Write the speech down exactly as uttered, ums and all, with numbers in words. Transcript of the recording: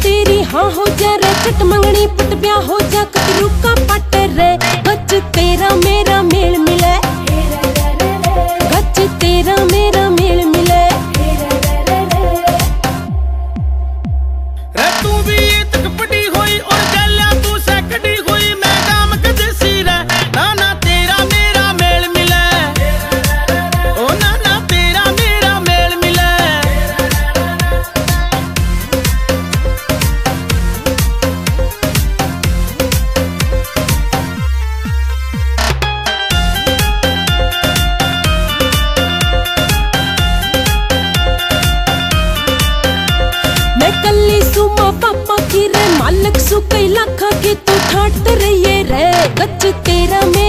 तेरी हाँ हो जा रे, चट मंगनी पुट ब्याह हो जा, कतरू का पट रे। गच तेरा मेरा मेल मिले, गच तेरा मेरा मेल मिले। रे तू भी तक पड़ी हुई और गलिया तू सैकड़ी हुई, मैं काम कदे सी रे। ना ना तेरा मेरा मेल मिले, ओ ना ना तेरा मेरा मेल मिले। मैं कल्ली सुमा पापा की रे, मालिक सु कई लाखा की तू ठाट रही रे। गच तेरा मेरा